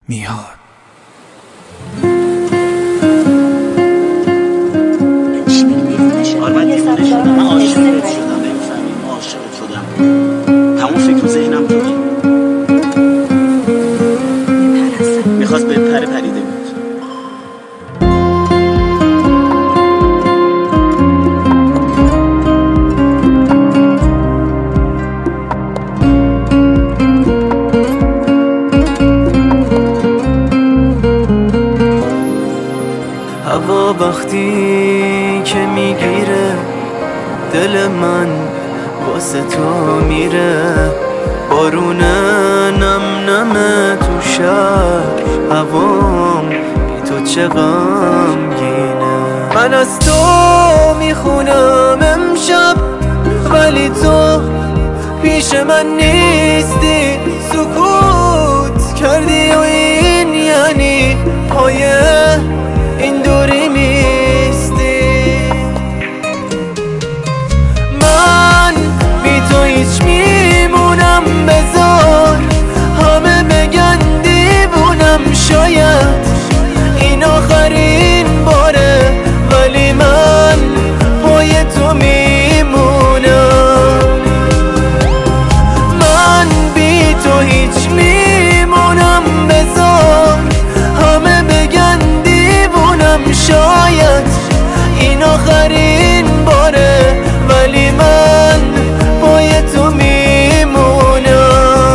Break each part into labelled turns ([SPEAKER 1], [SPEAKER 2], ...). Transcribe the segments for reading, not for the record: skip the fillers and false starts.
[SPEAKER 1] میاد.
[SPEAKER 2] من عاشقت شدم، نمی‌فهمی؟ عاشقت شدم. تمام فکر و ذهنم تویی. میخواست به پره پریده بود.
[SPEAKER 3] هوا وقتی که میگیره دل من واسه تو میره، بارون نم نمه تو شهر، هوام بی تو چه غمگینه. من از تو میخونم امشب ولی تو پیش من نیستی، سکوت کردی و این یعنی پای این دوری میستی. من بی تو هیچ میمونم، بذار همه بگن دیوونم، شاید این آخرین باره ولی من پای تو میمونم. من بی تو هیچ میمونم، بذار همه بگن شاید این آخرین باره ولی من پای تو میمونم.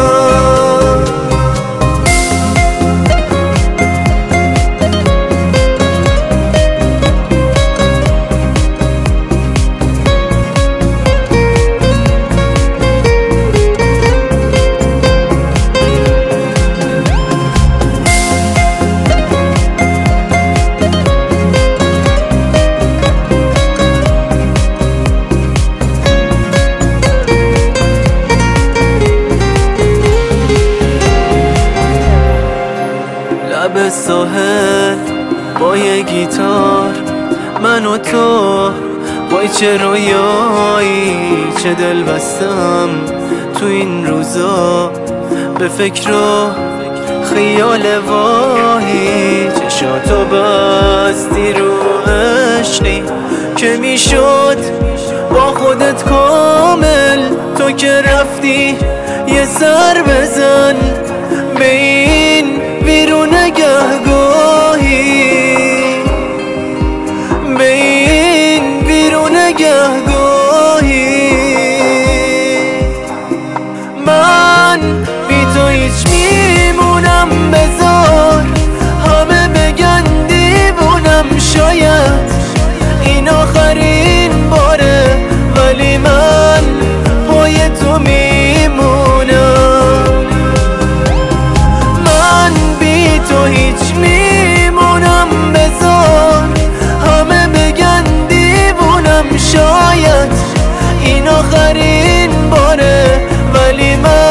[SPEAKER 3] لب ساحل با یه گیتار، من و تو، وای چه رویایی، چه دل بستم تو این روزا، به فکر و خیال واهی. چشاتو بستی رو عشقی که میشد با خودت کامل، تو که رفتی یه سر بزن به این ویرون گهگاهی، به این ویرون گهگاهی. من بی تو هیچ میمونم، بذار همه بگن دیوونم، شاید این آخرین باره ولی من پای تو میمونم. من بی تو هیچ میمونم، بذار همه بگن دیوونم، شاید این آخرین باره ولی من